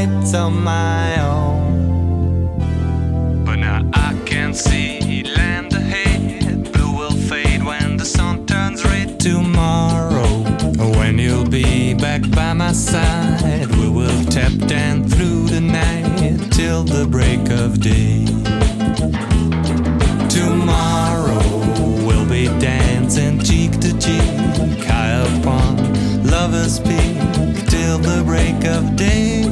nights on my own. But now I can see land ahead. Blue will fade when the sun turns red. Tomorrow, when you'll be back by my side, we will tap dance through the night till the break of day. Tomorrow, we'll be dancing cheek to cheek, high up on Lover's Peak till the break of day.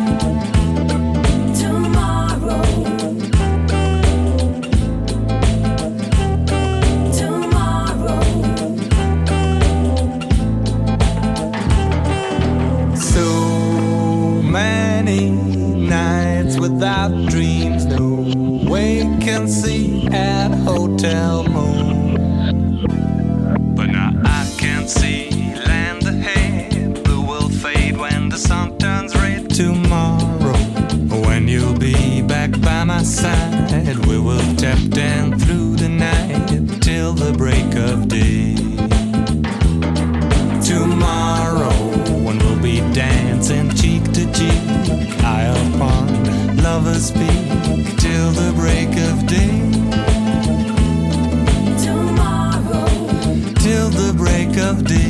Without dreams, no vacancy at Hotel Moon. But now I can see land ahead. Blue will fade when the sun turns red. Tomorrow, when you'll be back by my side, we will tap dance through the night till the break of day. Tomorrow, when we'll be dancing cheek to cheek, high up on Lover's Peak till the break of day. Tomorrow, till the break of day.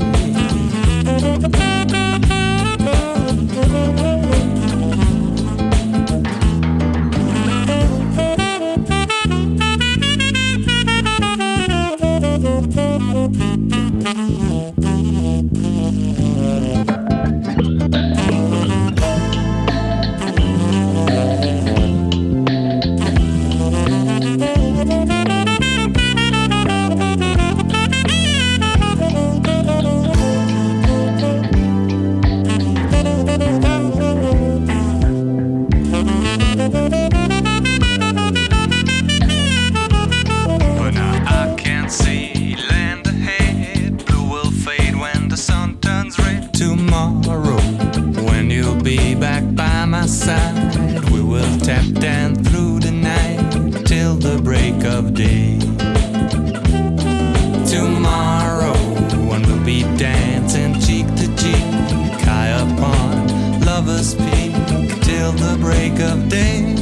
Tomorrow, when you'll be back by my side, we will tap dance through the night till the break of day. Tomorrow, when we'll be dancing cheek to cheek, high up on Lover's Peak till the break of day.